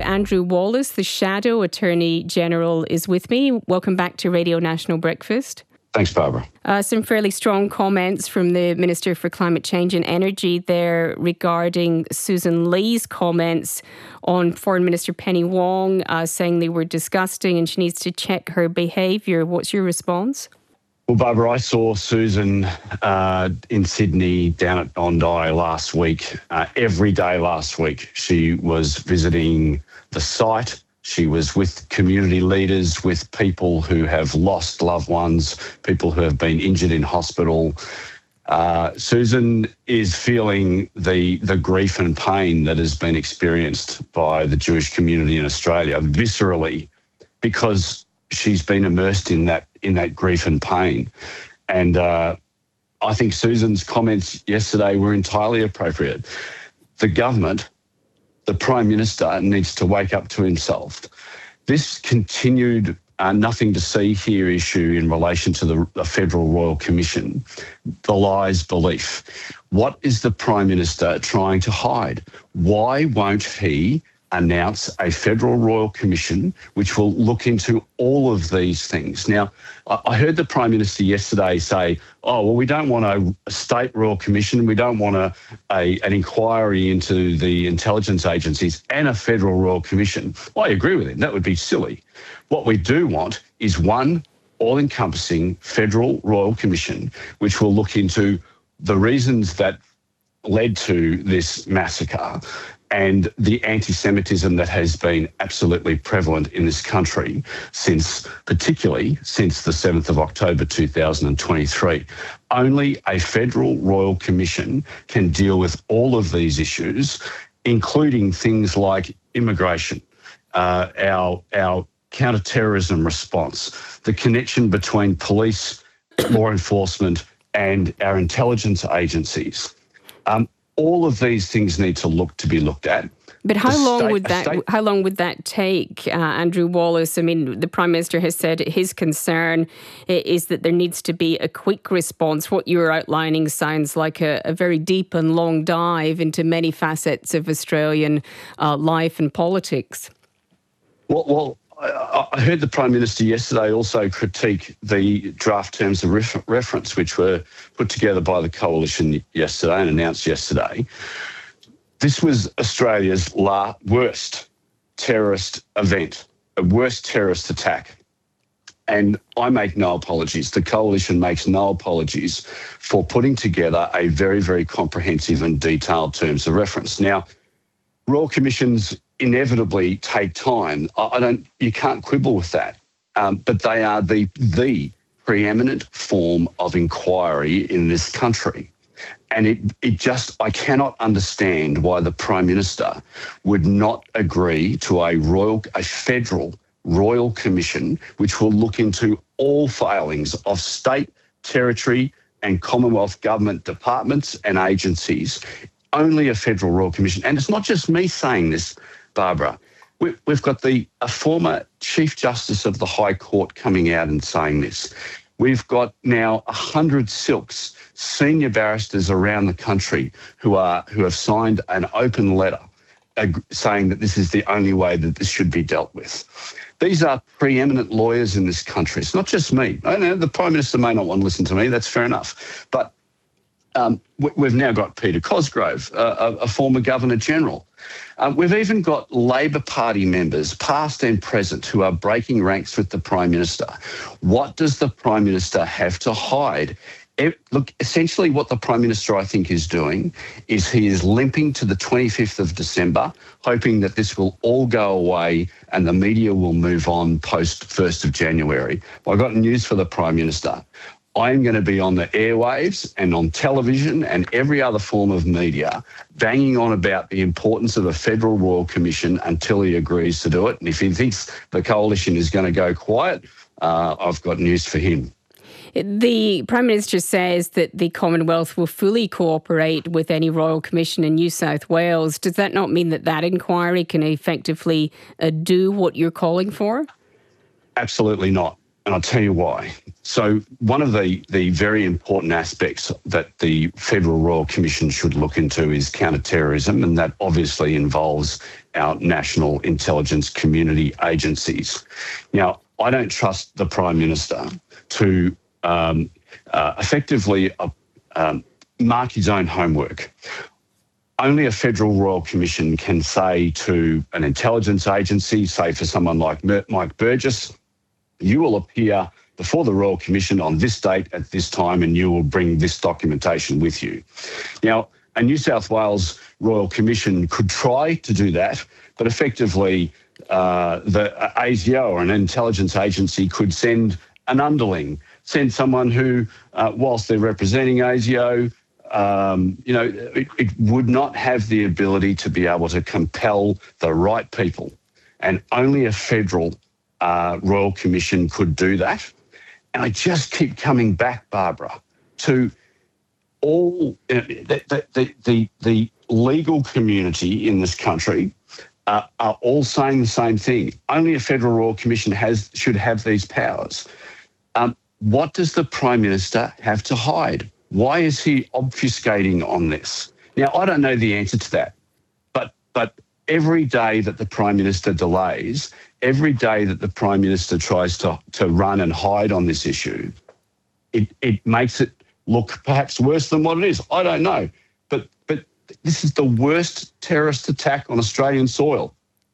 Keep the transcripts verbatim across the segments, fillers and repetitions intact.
Andrew Wallace, the Shadow Attorney General, is with me. Welcome back to Radio National Breakfast. Thanks, Barbara. Uh, some fairly strong comments from the Minister for Climate Change and Energy there regarding Susan Lee's comments on Foreign Minister Penny Wong, uh, saying they were disgusting and she needs to check her behaviour. What's your response? Well, Barbara, I saw Susan uh, in Sydney down at Bondi last week. Uh, every day last week, she was visiting the site. She was with community leaders, with people who have lost loved ones, people who have been injured in hospital. Uh, Susan is feeling the the grief and pain that has been experienced by the Jewish community in Australia viscerally, because she's been immersed in that in that grief and pain. And uh, I think Susan's comments yesterday were entirely appropriate. The government, the Prime Minister, needs to wake up to himself. This continued uh, nothing to see here issue in relation to the, the Federal Royal Commission belies belief. What is the Prime Minister trying to hide? Why won't he announce a Federal Royal Commission which will look into all of these things? Now, I heard the Prime Minister yesterday say, oh, well, we don't want a, a state Royal Commission, we don't want a, a an inquiry into the intelligence agencies and a Federal Royal Commission. Well, I agree with him. That would be silly. What we do want is one all-encompassing Federal Royal Commission which will look into the reasons that led to this massacre and the anti-Semitism that has been absolutely prevalent in this country since, particularly since the seventh of October two thousand twenty-three. Only a Federal Royal Commission can deal with all of these issues, including things like immigration, uh, our, our counter-terrorism response, the connection between police, law enforcement and our intelligence agencies. Um, All of these things need to look to be looked at. But how The long state- would that? state- How long would that take, uh, Andrew Wallace? I mean, the Prime Minister has said his concern is that there needs to be a quick response. What you're outlining sounds like a, a very deep and long dive into many facets of Australian uh, life and politics. Well, well I, I heard the Prime Minister yesterday also critique the draft terms of ref- reference which were put together by the Coalition yesterday and announced yesterday. This was Australia's la- worst terrorist event, a worst terrorist attack. And I make no apologies. The Coalition makes no apologies for putting together a very, very comprehensive and detailed terms of reference. Now, Royal Commissions inevitably take time. I don't. You can't quibble with that. Um, but they are the the preeminent form of inquiry in this country, and it it just I cannot understand why the Prime Minister would not agree to a royal a federal Royal Commission which will look into all failings of state, territory, and Commonwealth government departments and agencies. Only a Federal Royal Commission, and it's not just me saying this, Barbara. We, we've got the a former Chief Justice of the High Court coming out and saying this. We've got now a hundred silks, senior barristers around the country who are who have signed an open letter uh, saying that this is the only way that this should be dealt with. These are preeminent lawyers in this country. It's not just me. I know the Prime Minister may not want to listen to me. That's fair enough, but. Um, we've now got Peter Cosgrove, uh, a, a former Governor-General. Um, we've even got Labor Party members, past and present, who are breaking ranks with the Prime Minister. What does the Prime Minister have to hide? It, look, essentially what the Prime Minister, I think, is doing is he is limping to the twenty-fifth of December, hoping that this will all go away and the media will move on post first of January. Well, I've got news for the Prime Minister. I'm going to be on the airwaves and on television and every other form of media banging on about the importance of a Federal Royal Commission until he agrees to do it. And if he thinks the Coalition is going to go quiet, uh, I've got news for him. The Prime Minister says that the Commonwealth will fully cooperate with any Royal Commission in New South Wales. Does that not mean that that inquiry can effectively uh, do what you're calling for? Absolutely not. and I'll tell you why. So one of the, the very important aspects that the Federal Royal Commission should look into is counter-terrorism, and that obviously involves our national intelligence community agencies. Now, I don't trust the Prime Minister to um, uh, effectively uh, um, mark his own homework. Only a Federal Royal Commission can say to an intelligence agency, say for someone like Mike Burgess, you will appear before the Royal Commission on this date at this time and you will bring this documentation with you. Now, a New South Wales Royal Commission could try to do that, but effectively uh, the A S I O or an intelligence agency could send an underling, send someone who, uh, whilst they're representing A S I O, um, you know, it, it would not have the ability to be able to compel the right people. And only a federal uh, Royal Commission could do that. And I just keep coming back, Barbara, to all uh, the, the, the, the legal community in this country uh, are all saying the same thing. Only a Federal Royal Commission has should have these powers. Um, what does the Prime Minister have to hide? Why is he obfuscating on this? Now, I don't know the answer to that, but but every day that the Prime Minister delays, every day that the Prime Minister tries to, to run and hide on this issue, it, it makes it look perhaps worse than what it is. I don't know. But but this is the worst terrorist attack on Australian soil.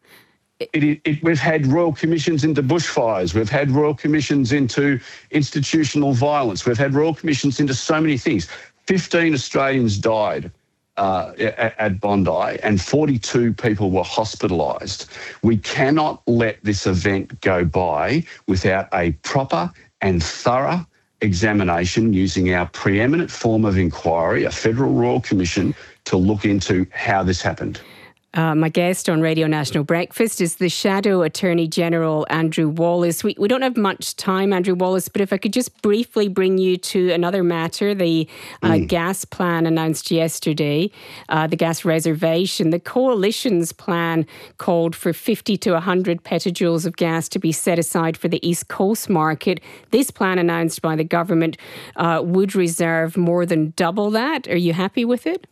It, it, it, we've had royal commissions into bushfires. We've had royal commissions into institutional violence. We've had royal commissions into so many things. fifteen Australians died uh, at, at Bondi and forty-two people were hospitalised. We cannot let this event go by without a proper and thorough examination using our preeminent form of inquiry, a Federal Royal Commission, to look into how this happened. Uh, my guest on Radio National Breakfast is the Shadow Attorney General, Andrew Wallace. We, we don't have much time, Andrew Wallace, but if I could just briefly bring you to another matter, the uh, mm. gas plan announced yesterday, uh, the gas reservation. The Coalition's plan called for fifty to one hundred petajoules of gas to be set aside for the East Coast market. This plan announced by the government uh, would reserve more than double that. Are you happy with it?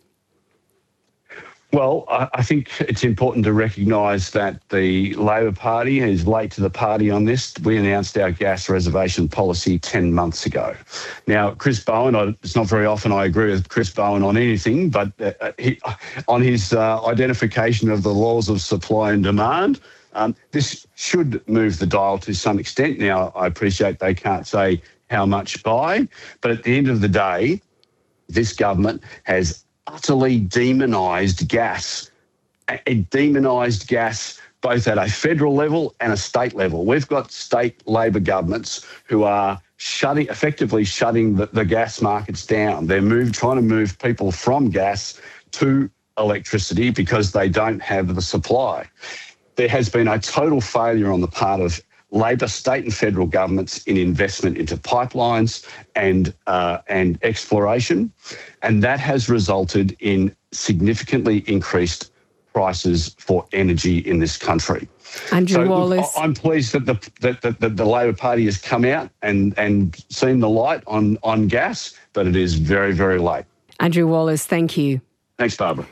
Well, I think it's important to recognise that the Labor Party is late to the party on this. We announced our gas reservation policy ten months ago. Now, Chris Bowen, it's not very often I agree with Chris Bowen on anything, but uh, he, on his uh, identification of the laws of supply and demand, um, this should move the dial to some extent. Now, I appreciate they can't say how much by, but at the end of the day, this government has utterly demonised gas. It demonised gas both at a federal level and a state level. We've got state Labor governments who are shutting, effectively shutting the, the gas markets down. They're move, trying to move people from gas to electricity because they don't have the supply. There has been a total failure on the part of Labor, state and federal governments in investment into pipelines and uh, and exploration, and that has resulted in significantly increased prices for energy in this country. Andrew so, Wallace. Look, I'm pleased that the that, that, that the Labor Party has come out and and seen the light on on gas, but it is very, very late. Andrew Wallace, thank you. Thanks, Barbara.